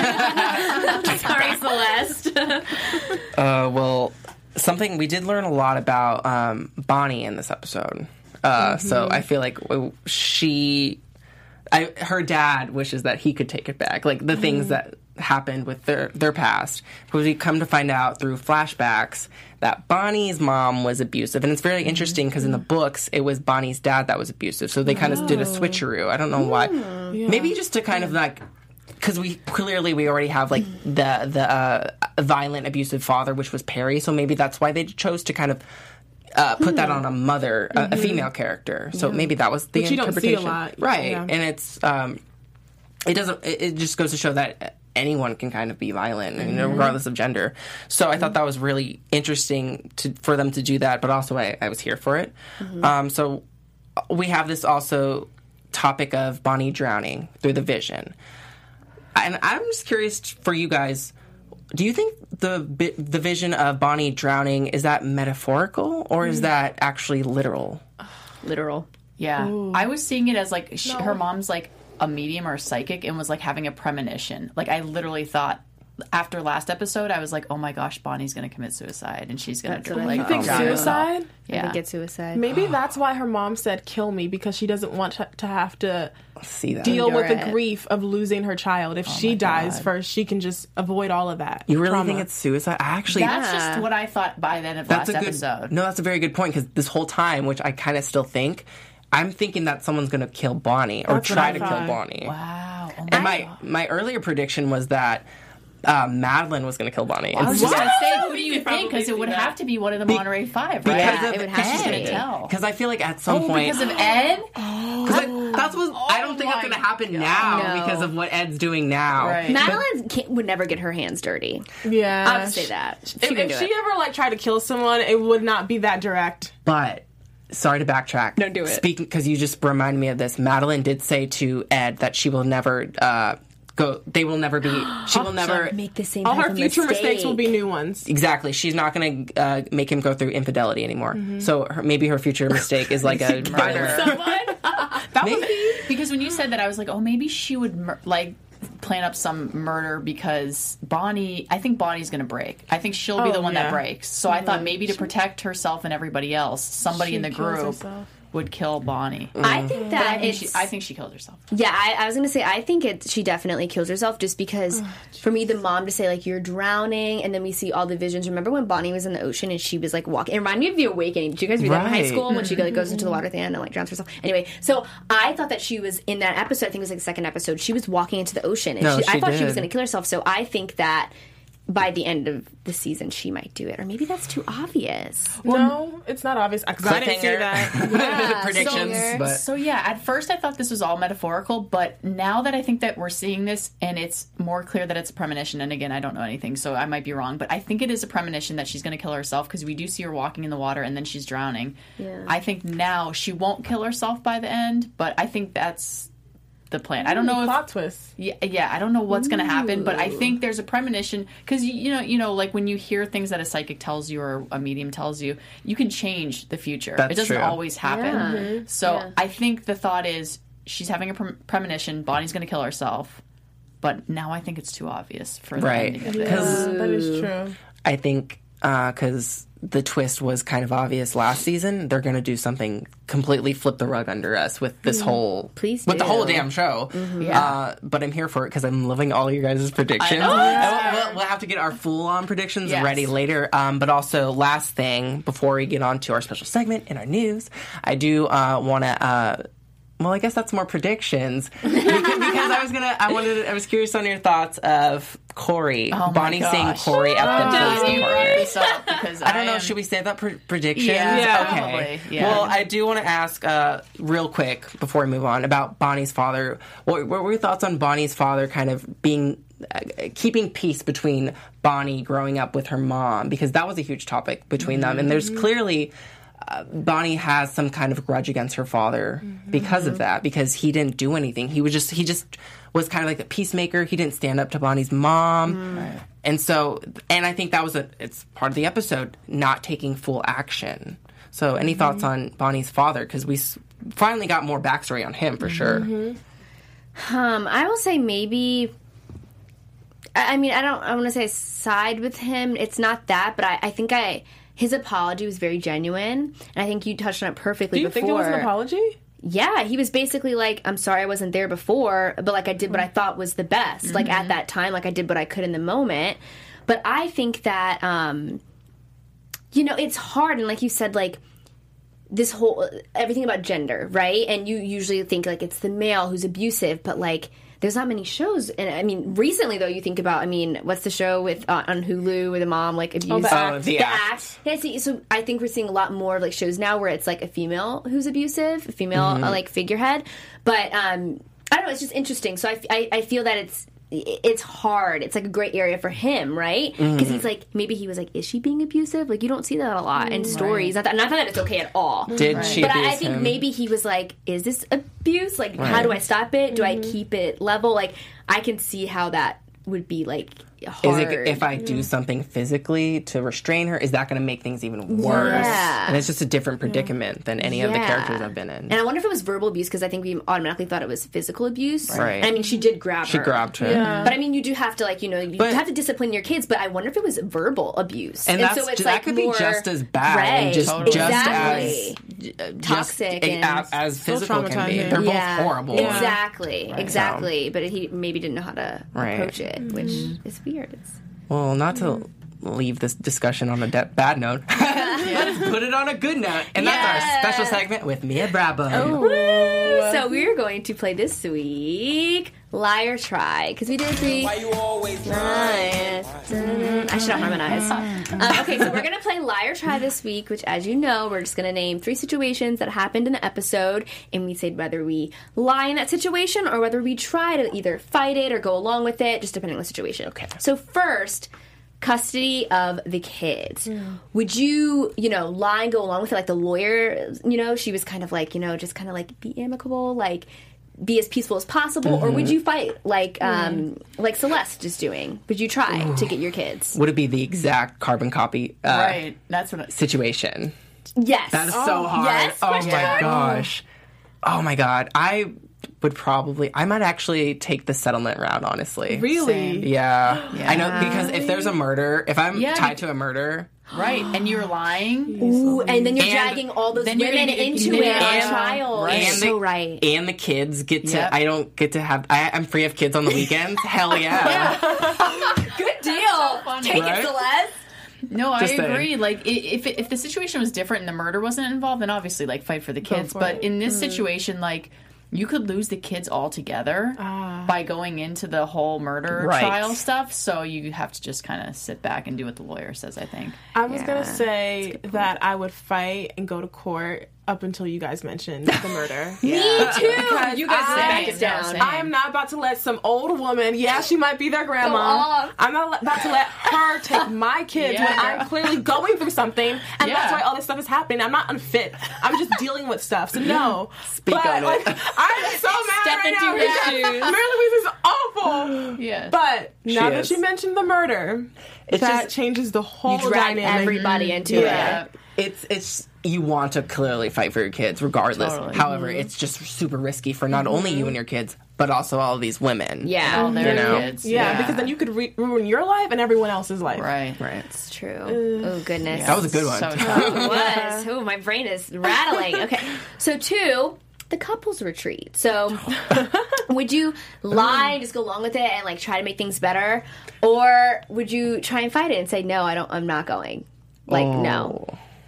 Sorry, Celeste. Uh, well, something we did learn a lot about um, Bonnie in this episode. Uh, So I feel like w- she, I, her dad wishes that he could take it back, like the things that happened with their their past. Because we come to find out through flashbacks that Bonnie's mom was abusive, and it's very interesting because in the books it was Bonnie's dad that was abusive. So they kind of did a switcheroo. I don't know why. Maybe just to kind of like. Because we clearly we already have like the the uh, violent abusive father, which was Perry, so maybe that's why they chose to kind of uh, put that on a mother, a, a female character. So maybe that was the Which you don't see a interpretation, lot, right? yeah. And it's um, it doesn't. It, it just goes to show that anyone can kind of be violent, you know, regardless of gender. So I thought that was really interesting to for them to do that, but also I, I was here for it. Um, so we have this also topic of Bonnie drowning through the vision. And I'm just curious for you guys, do you think the bi- the vision of Bonnie drowning, is that metaphorical or is that actually literal? Literal. Yeah. I was seeing it as like sh her mom's like a medium or a psychic and was like having a premonition. Like I literally thought after last episode, I was like, oh my gosh, Bonnie's going to commit suicide and she's going That's to what I like thought. You think drown herself. suicide? I Yeah. think it's suicide. Maybe that's why her mom said kill me because she doesn't want to, to have to See that? deal with the Endure it. grief of losing her child. If she dies first, she can just avoid all of that. You really trauma. think it's suicide? I actually, That's just what I thought by the end of that's last a good. episode. No, that's a very good point because this whole time, which I kind of still think, I'm thinking that someone's going to kill Bonnie or That's what try I to kill thought. Bonnie. Wow. Oh And my my earlier prediction was that uh, Madeline was going to kill Bonnie. I was just What? going to say, who do We you could think? Because probably it would see that. have to be one of the Monterey Five, right? Yeah, Because it would of have She's to going be. to tell. Because I feel like at some Oh, point, because of Ed? Because I- that's what I don't think that's my going to happen now No. because of what Ed's doing now. Right. Madeline can't, would never get her hands dirty. Yeah. I'll just say that. She If, can if do she it. ever like tried to kill someone, it would not be that direct. But sorry to backtrack. Don't do it. Speaking because you just reminded me of this. Madeline did say to Ed that she will never uh, go. They will never be. She will never Make the same All type her of future mistake. mistakes will be new ones. Exactly. She's not going to uh, make him go through infidelity anymore. Mm-hmm. So her, maybe her future mistake is like a violent. That Maybe. would be Because when you said that, I was like, oh, maybe she would mur- like plan up some murder because Bonnie, I think Bonnie's going to break. I think she'll be Oh, the one yeah. that breaks. So I thought maybe to protect herself and everybody else, somebody She in the kills group herself. would kill Bonnie. I think But that I think, it's, she, I think she killed herself. yeah, I, I was gonna say I think it. She definitely kills herself just because, for me, the mom to say like you're drowning, and then we see all the visions. Remember when Bonnie was in the ocean and she was like walking? It reminded me of The Awakening. Did you guys read that in high Right. school when she like goes into the water at the end and like drowns herself? Anyway, so I thought that she was in that episode. I think it was like the second episode. She was walking into the ocean, and No, she, I she thought she was did. gonna kill herself. So I think that by the end of the season she might do it, or maybe that's too obvious. No, it's not obvious because I didn't see Cliffhanger. that. Yeah, Predictions, so- but So yeah, at first I thought this was all metaphorical, but now that I think that we're seeing this and it's more clear that it's a premonition, and again, I don't know anything, so I might be wrong, but I think it is a premonition that she's going to kill herself because we do see her walking in the water and then she's drowning. Yeah. I think now she won't kill herself by the end, but I think that's the plan. I don't know if Plot twist. yeah, yeah, I don't know what's going to happen, but I think there's a premonition because you, you know, you know, like when you hear things that a psychic tells you or a medium tells you, you can change the future. That's it doesn't true. always happen. Yeah. So Yeah. I think the thought is she's having a pre- premonition. Bonnie's going to kill herself, but now I think it's too obvious for the Right. ending of this. Because- Yeah, that is true. I think because the twist was kind of obvious last season, they're going to do something completely flip the rug under us with this whole Please with the do. whole damn show. Uh, but I'm here for it because I'm loving all your guys' predictions. know. And we'll, we'll, we'll have to get our full on predictions Yes. ready later. Um, but also, last thing before we get on to our special segment in our news, I do uh, want to. Uh, Well, I guess that's more predictions because, because I was gonna. I wanted. I was curious on your thoughts of Corey, Oh my Bonnie saying gosh. Corey at the Glad police you brought department. this up because I don't know. am- Should we save that pre- prediction? Yeah, Yeah, okay. probably, yeah. Well, I do want to ask uh, real quick before we move on about Bonnie's father. What, what were your thoughts on Bonnie's father kind of being uh, keeping peace between Bonnie growing up with her mom, because that was a huge topic between them, and there's clearly. Uh, Bonnie has some kind of grudge against her father because of that, because he didn't do anything. He was just he just was kind of like the peacemaker. He didn't stand up to Bonnie's mom, and so and I think that was a it's part of the episode, not taking full action. So, any thoughts on Bonnie's father? Because we s- finally got more backstory on him for sure. Um, I will say maybe. I I mean, I don't. I want to say side with him. It's not that, but I, I think I his apology was very genuine, and I think you touched on it perfectly. Do you before. think it was an apology? Yeah, he was basically like, "I'm sorry I wasn't there before, but like I did what I thought was the best. Like at that time, like I did what I could in the moment." But I think that, um, you know, it's hard, and like you said, like. This whole everything about gender, right? And you usually think like it's the male who's abusive, but like there's not many shows. And I mean, recently though, you think about, I mean, what's the show with uh, on Hulu with a mom like abused? The Act. Oh, The Act. Yeah, see, so I think we're seeing a lot more of like shows now where it's like a female who's abusive, a female uh, like figurehead. But um, I don't know, it's just interesting. So I, I, I feel that it's. It's hard. It's like a great area for him, right? Because he's like, maybe he was like, is she being abusive? Like, you don't see that a lot in stories. Not that, not that it's okay at all. Did she But abuse I, I think him? maybe he was like, is this abuse? Like, how do I stop it? Do I keep it level? Like, I can see how that would be like Is hard. it, if I do something physically to restrain her, is that going to make things even worse? Yeah. And it's just a different predicament than any of the Yeah. characters I've been in. And I wonder if it was verbal abuse, because I think we automatically thought it was physical abuse. Right. And I mean, she did grab She her. grabbed her. But I mean, you do have to, like, you know, you But- have to discipline your kids. But I wonder if it was verbal abuse. And, that's, so it's that like could more be just as bad right. and just, Totally. just Exactly. as uh, just Toxic a- and- as, as physical can be. traumatizing. They're both Yeah. horrible. Exactly. Exactly. But he maybe didn't know how to Right. approach it, which is weird. It's, Well, not to leave this discussion on a de- bad note. Let's put it on a good note. And that's our Yeah. special segment with Mia Brabo. so we're going to play this week Liar Try, because we did the Why you always Liar. I should not harmonize. Um, okay, so we're going to play Liar Try this week, which, as you know, we're just going to name three situations that happened in the episode, and we say whether we lie in that situation or whether we try to either fight it or go along with it, just depending on the situation. Okay. So first, custody of the kids. Would you, you know, lie and go along with it, like the lawyer, you know, she was kind of like, you know, just kind of like be amicable, like be as peaceful as possible, or would you fight like um like Celeste is doing? Would you try to get your kids? Would it be the exact carbon copy uh, Right. That's what. I, situation? Yes. That is so hard. yes, oh question my mark. gosh. Oh my god. I would probably, I might actually take the settlement route, honestly. Really? Same. Yeah. Yeah. I know, because if there's a murder, if I'm Yeah, tied be- to a murder, Right, and you're lying. Ooh, and then you're And dragging all those then you're women gonna get- into it Yeah. on trial. Right. You're And so the- right. and the kids get to, Yep. I don't get to have, I, I'm free of kids on the weekends. Hell yeah. Good deal. Take Right? it, Celeste. No, I Just saying. agree. Like, i- if if the situation was different and the murder wasn't involved, then obviously, like, fight for the kids. for But it. in this situation, like, you could lose the kids altogether by going into the whole murder Right. trial stuff. So you have to just kind of sit back and do what the lawyer says, I think. I was Yeah, gonna say that I would fight and go to court up until you guys mentioned the murder. Me too. You guys I- sit back Same, it down. no, same. I am not about to let some old woman, yeah, she might be their grandma. off. I'm not about to let her take my kids when Yeah. I'm clearly going through something, and Yeah. that's why all this stuff is happening. I'm not unfit. I'm just dealing with stuff. So no. Speak but, on like, it. I'm so mad Step right into now her because shoes. Mary Louise is awful. Yeah. But now She that is. you mentioned the murder, It's that just- changes the whole You drag dynamic. everybody into Yeah. it. It's, it's, you want to clearly fight for your kids, regardless. Totally. However, it's just super risky for not only you and your kids, but also all of these women. Yeah. All their You know? kids. Yeah, because then you could re- ruin your life and everyone else's life. Right. Right. It's true. Oh, goodness. That was a good one. So It tough. was. Oh, my brain is rattling. Okay. So, two, the couples retreat. So, would you lie, just go along with it and, like, try to make things better? Or would you try and fight it and say, no, I don't, I'm not going? Like, no.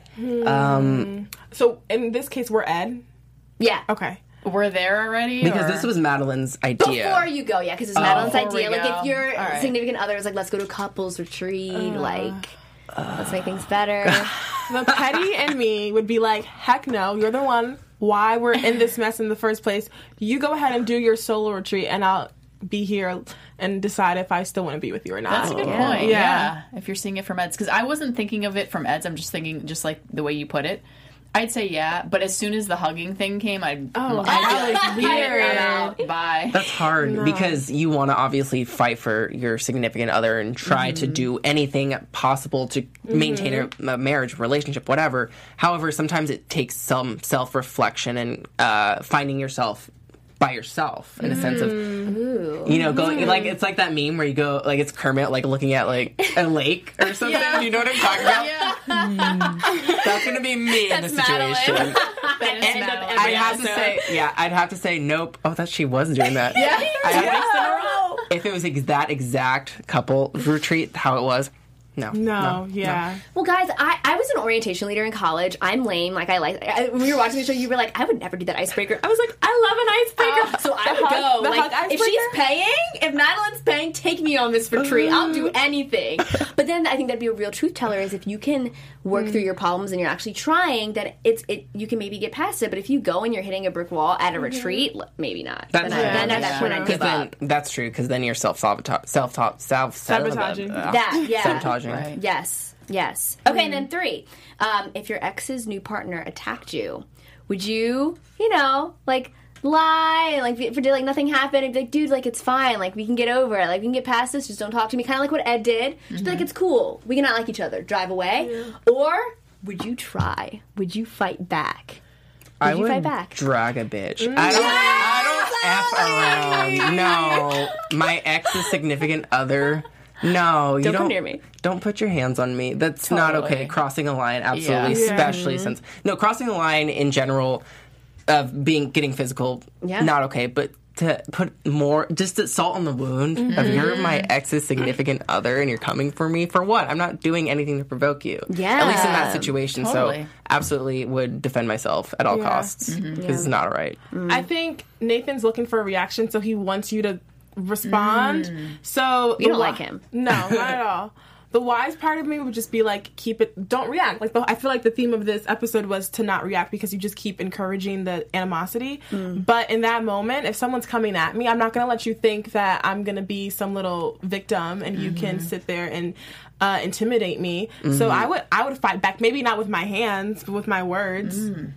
Um, So in this case, we're Ed. Yeah. Okay. We're there already? because or- this was Madeline's idea. Before you go, yeah, because it's Madeline's Before we idea. Like, go. if your All right. significant other is like, let's go to a couples retreat, like, let's make things better. The petty and me would be like, heck no, you're the one. Why we're in this mess in the first place. You go ahead and do your solo retreat, and I'll be here and decide if I still want to be with you or not. That's a good Yeah. point. Yeah. Yeah. If you're seeing it from Ed's. Because I wasn't thinking of it from Ed's. I'm just thinking, just like the way you put it. I'd say yeah. But as soon as the hugging thing came, I'd, Oh, I'd be like, that's "Get it, weird. I'm out. Bye. That's hard because you want to obviously fight for your significant other and try to do anything possible to maintain a, a marriage, relationship, whatever. However, sometimes it takes some self reflection and uh, finding yourself by yourself in a sense of, you know, going like it's like that meme where you go like it's Kermit like looking at like a lake or something. You know what I'm talking about? Yeah. That's gonna be me in this Madeline. situation. That is And Madeline. I'd have to say, yeah, I'd have to say, nope. Oh, that she was doing that. Yeah. I have to- Twice in a row. if it was ex- that exact couple retreat, how it was, no, No, yeah. Well, guys, I, I was an orientation leader in college. I'm lame. Like, I like, I, when we were watching the show, you were like, I would never do that icebreaker. I was like, I love an icebreaker. so I the would hug- go. the Like, hug if icebreaker? she's paying, if Madeline's paying, take me on this retreat. I'll do anything. But then I think that'd be a real truth teller is if you can work through your problems and you're actually trying, that it's it you can maybe get past it. But if you go and you're hitting a brick wall at a retreat, l- maybe not. That's then I, true. then at that point, I'd That's give Because then up. that's true. Because then you're self sabotage, self self Sabotaging. That, yeah. sabotaging. Right. Yes, yes. Okay, and then three. Um, if your ex's new partner attacked you, would you, you know, like lie, like pretend like nothing happened, and be like, dude, like it's fine, like we can get over it, like we can get past this, just don't talk to me, kind of like what Ed did. Just be like, it's cool, we can not like each other, drive away. Or would you try? Would you fight back? Would I you would fight back? drag a bitch. I don't. I don't f around. No, my ex's significant other. No, you Don't don't. come near me. Don't put your hands on me. That's not Totally. okay. Crossing a line, absolutely, Yeah. especially since no crossing a line in general of being getting physical, Yeah. not okay. But to put more, just the salt on the wound of you're my ex's significant other and you're coming for me for what? I'm not doing anything to provoke you. Yeah. At least in that situation. So Totally. absolutely would defend myself at all Yeah. costs because it's not all right. I think Nathan's looking for a reaction, so he wants you to respond. So You the don't wi- like him. No, not at all. The wise part of me would just be like, keep it, don't react. Like, the, I feel like the theme of this episode was to not react because you just keep encouraging the animosity. But in that moment, if someone's coming at me, I'm not going to let you think that I'm going to be some little victim and you can sit there and uh, intimidate me. So I would, I would fight back. Maybe not with my hands, but with my words.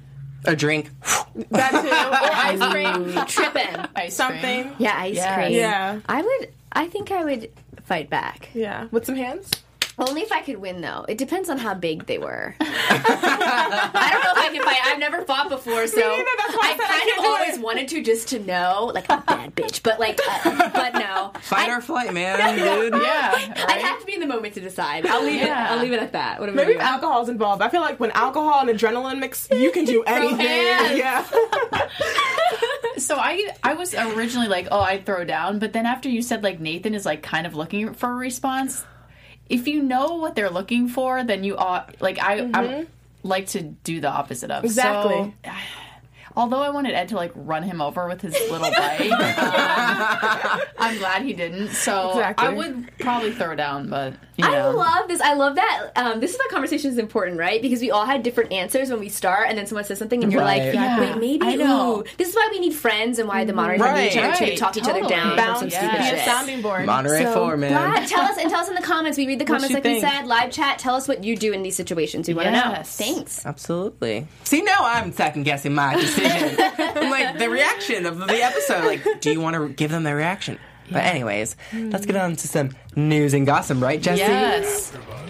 A drink. That too, or ice cream, Tripping. Ice cream. something. Yeah, ice Yes. cream. Yeah. I would, I think I would fight back. Yeah, with some hands. Only if I could win, though. It depends on how big they were. I don't know if I can fight. I've never fought before, so neither, that's why I I said I kind can't of do always it. wanted to just to know, like, I'm a bad bitch. But, like, uh, but no. Fight I, or flight, man, dude. Yeah, I'd right? have to be in the moment to decide. I'll leave Yeah. it. I'll leave it at that. What about Maybe you? if alcohol's involved. I feel like when alcohol and adrenaline mix, you can do anything. hands. Yeah. So I I was originally like, oh, I'd throw down, but then after you said like Nathan is like kind of looking for a response, if you know what they're looking for, then you ought like I Mm-hmm. I like to do the opposite of Exactly. So, although I wanted Ed to like run him over with his little bike, um, I'm glad he didn't. So Exactly. I would probably throw down, but you I know. love this. I love that. Um, this is why conversation is important, right? Because we all had different answers when we start, and then someone says something, and you're Right. like, Yeah. "Wait, maybe." I know. Ooh. This is why we need friends, and why the moderators Right. need each other to Right. talk each Totally. other down from Bounce, some Yeah. stupid be shit. a sounding board. Monterey So, four, man. glad- tell us and tell us in the comments. We read the comments you like we think? said. Live chat. Tell us what you do in these situations. We want to know. Yes. Thanks. Absolutely. See, now I'm second guessing my decision. I'm like, the reaction of the episode. Like, do you want to give them their reaction? But anyways, let's get on to some news and gossip, right, Jesse? Yes.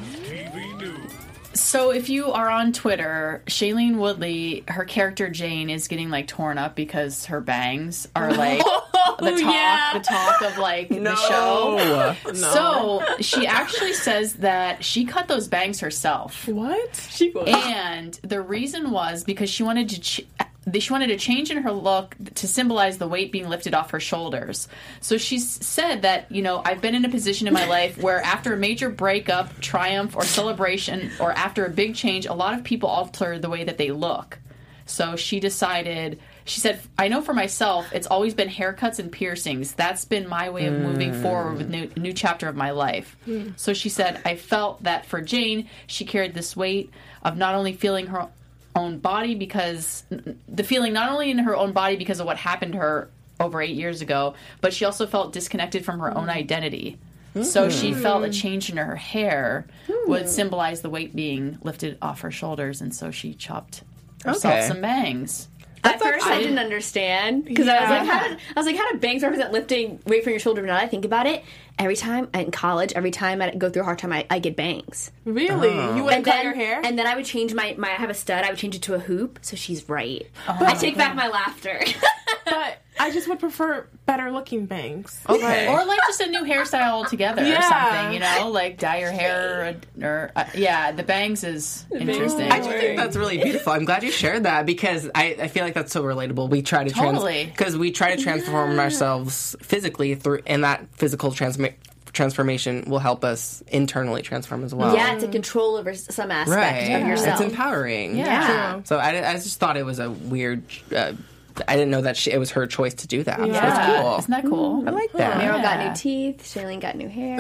So if you are on Twitter, Shailene Woodley, her character Jane is getting like torn up because her bangs are like the talk, yeah. the talk of like the show. So she actually says that she cut those bangs herself, What? She was. and the reason was because she wanted to. Ch- She wanted a change in her look to symbolize the weight being lifted off her shoulders. So she s- said that, you know, I've been in a position in my life where after a major breakup, triumph, or celebration, or after a big change, a lot of people alter the way that they look. So she decided, she said, I know for myself, it's always been haircuts and piercings. That's been my way of moving forward with new, a new chapter of my life. So she said, I felt that for Jane, she carried this weight of not only feeling her own body because the feeling not only in her own body because of what happened to her over eight years ago, but she also felt disconnected from her own identity. So she felt a change in her hair would symbolize the weight being lifted off her shoulders, and so she chopped herself Okay. some bangs. At first, I didn't understand because I was like, how did I was like, how do bangs represent lifting weight from your shoulder? But now that I think about it, every time in college, every time I go through a hard time, I, I get bangs. Really? You wouldn't And cut then, your hair? and then I would change my, my I have a stud. I would change it to a hoop. So she's right. I take back my laughter. But I just would prefer better looking bangs. Okay. Or like just a new hairstyle altogether or Yeah. something, you know? Like dye your hair or, or uh, yeah, the bangs is interesting. I do think that's really beautiful. I'm glad you shared that because I, I feel like that's so relatable. We try to Totally. because we try to transform ourselves physically through, and that physical transma- transformation will help us internally transform as well. Yeah, to control over s- some aspect right. of yourself. It's empowering. Yeah. So I, I just thought it was a weird. Uh, I didn't know that she, it was her choice to do that. So yeah. that's cool. Isn't that cool? I like that. Meryl got Yeah. new teeth. Shailene got new hair.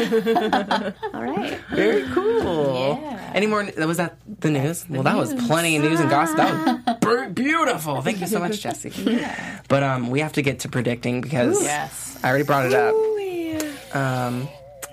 Yeah. All right. Very cool. Yeah. Any more? Was that the news? Well, that was plenty of news and gossip. That was b- beautiful. Thank you so much, Jessie. Yeah. But um, we have to get to predicting because Yes. I already brought it up. Um,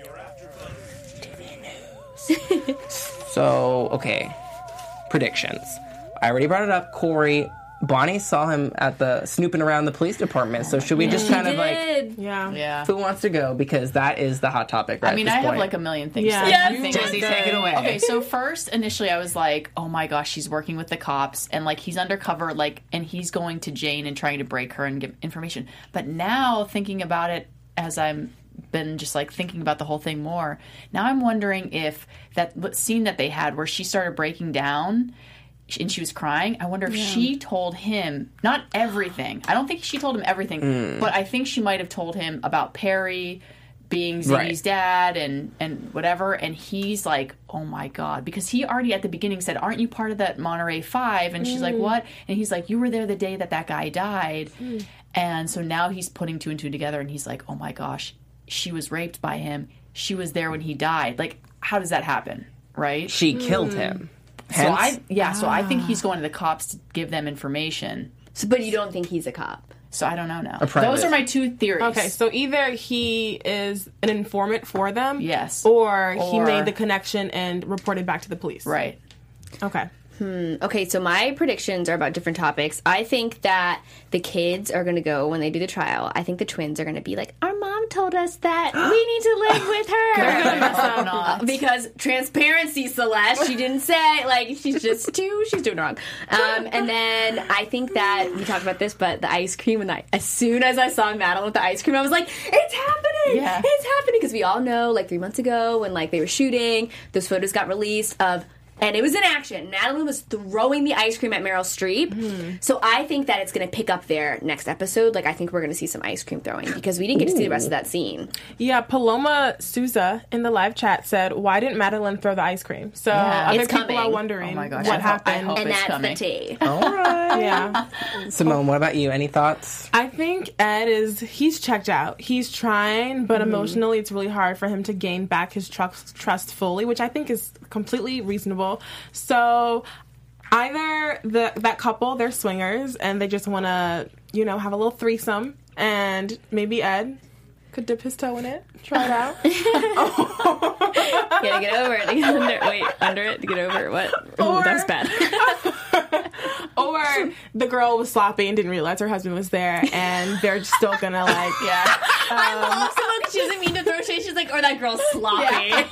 T V news. So okay, predictions. I already brought it up. Corey, Bonnie saw him at the snooping around the police department. So should we just kind of like, Did. Yeah. Yeah. who wants to go? Because that is the hot topic. Right I mean, at I this have point. like a million things. Yeah. to Yes. I think- Jessie, take it away. Okay, so first, initially, I was like, "Oh my gosh, she's working with the cops, and like he's undercover, like, and he's going to Jane and trying to break her and get information." But now, thinking about it, as I'm been just like thinking about the whole thing more, now I'm wondering if that what scene that they had where she started breaking down and she was crying, I wonder if she told him not everything. I don't think she told him everything, but I think she might have told him about Perry being Ziggy's Right. dad and and whatever, and he's like, oh my god, because he already at the beginning said, aren't you part of that Monterey Five? And she's like, what? And he's like, you were there the day that that guy died. And so now he's putting two and two together, and he's like, oh my gosh, she was raped by him, she was there when he died. Like, how does that happen, right? She killed him. So Hence, I yeah, so I think he's going to the cops to give them information. So, but you don't think he's a cop? So I don't know now. A private. Those are my two theories. Okay, so either he is an informant for them, Yes. or, he Or- made the connection and reported back to the police. right. Okay. Hmm. Okay, so my predictions are about different topics. I think that the kids are going to go when they do the trial. I think the twins are going to be like, our mom told us that we need to live with her. not. Because transparency, Celeste. She didn't say, like, she's just too, she's doing wrong. Um, and then I think that, we talked about this, but the ice cream, and I, as soon as I saw Madeline with the ice cream, I was like, it's happening! Yeah. It's happening! Because we all know, like, three months ago, when, like, they were shooting, those photos got released of, and it was in action. Madeline was throwing the ice cream at Meryl Streep. Mm. So I think that it's going to pick up there next episode. Like, I think we're going to see some ice cream throwing because we didn't get Ooh. to see the rest of that scene. Yeah, Paloma Souza in the live chat said, why didn't Madeline throw the ice cream? So yeah, other it's people coming. are wondering oh my gosh, what I happened. Hope, I hope and it's that's coming. the tea. All right. Yeah. Simone, what about you? Any thoughts? I think Ed is, he's checked out. He's trying, but mm. emotionally it's really hard for him to gain back his trust, trust fully, which I think is completely reasonable. So So either the that couple, they're swingers, and they just want to, you know, have a little threesome, and maybe Ed could dip his toe in it, try it out. oh. Yeah, get over it. To get under, wait, under it to get over it. What? Ooh, or, that's bad. Or the girl was sloppy and didn't realize her husband was there, and they're still gonna like, yeah. Um, I love Simone because she doesn't mean to throw shade. She's like, or that girl's sloppy. Yeah.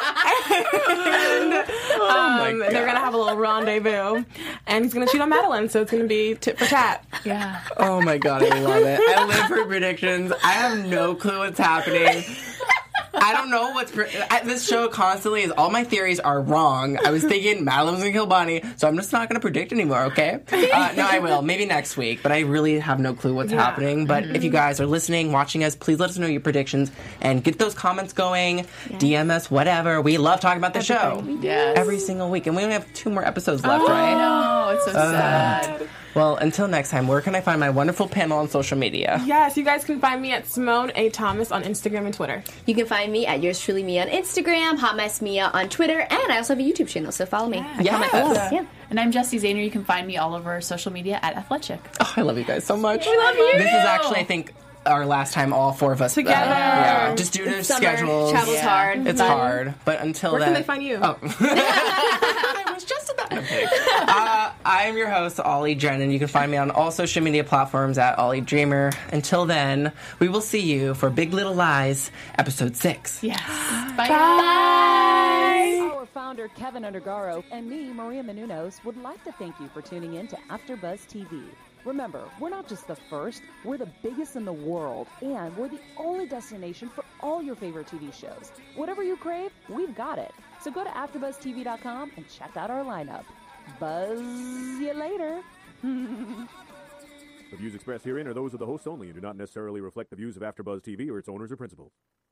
and, um, oh my God. They're gonna have a little rendezvous, and he's gonna cheat on Madeline, so it's gonna be tit for tat. Yeah. Oh my God, I love it. I live for predictions. I have no clue what's happening. I don't know what's... Pre- this show constantly is... All my theories are wrong. I was thinking Madeline's going to kill Bonnie, so I'm just not going to predict anymore, okay? Uh, no, I will. Maybe next week, but I really have no clue what's yeah. happening. But mm-hmm. if you guys are listening, watching us, please let us know your predictions and get those comments going. Yeah. D M us, whatever. We love talking about the Everything. show. Yes. Every single week. And we only have two more episodes left, oh, right? No, it's so uh, sad. Well, until next time, where can I find my wonderful panel on social media? Yes, you guys can find me at Simone A. Thomas on Instagram and Twitter. You can find me at Yours Truly Mia on Instagram, Hot Mess Mia on Twitter, and I also have a YouTube channel, so follow me. Yeah. I comment Yes. yeah. And I'm Jessie Zahner. You can find me all over social media at Athletic. Oh, I love you guys so much. We love you. This is actually, I think, our last time all four of us together. Uh, yeah, just due to It's summer, schedules. Travel's yeah. hard. It's Fun. hard, but until Where then, can they find you? Oh. I was just about to pick. Uh, I am your host, Ollie Drennan. You can find me on all social media platforms at Ollie Dreamer. Until then, we will see you for Big Little Lies, episode six. Yes. Bye. Bye. Our founder, Kevin Undergaro, and me, Maria Menounos, would like to thank you for tuning in to AfterBuzz T V. Remember, we're not just the first, we're the biggest in the world, and we're the only destination for all your favorite T V shows. Whatever you crave, we've got it. So go to after buzz t v dot com and check out our lineup. Buzz you later. The views expressed herein are those of the hosts only and do not necessarily reflect the views of AfterBuzz T V or its owners or principals.